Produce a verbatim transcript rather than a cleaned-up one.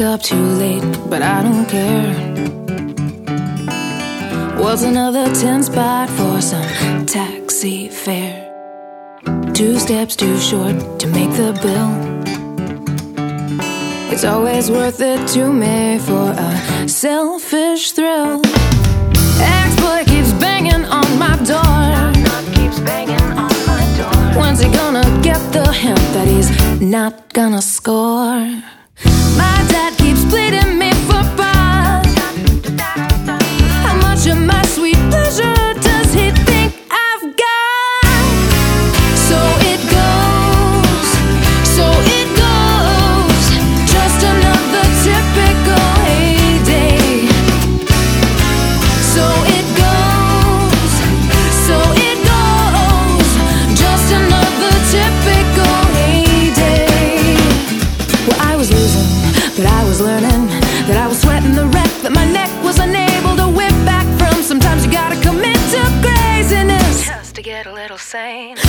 up too late, but I don't care. What's another ten spot for some taxi fare? Two steps too short to make the bill. It's always worth it to me for a selfish thrill. Ex-boy keeps banging on my door. Keeps banging on my door. When's he gonna get the hint that he's not gonna score? My dad keeps pleading me for pride. How much of my sweet pleasure does he think I've got? So it goes, so it goes. Just another typical heyday. So it goes, so it goes. Just another typical heyday. Well, I was losing, but I was learning that I was sweating the wreck that my neck was unable to whip back from. Sometimes you gotta commit to craziness just to get a little sane.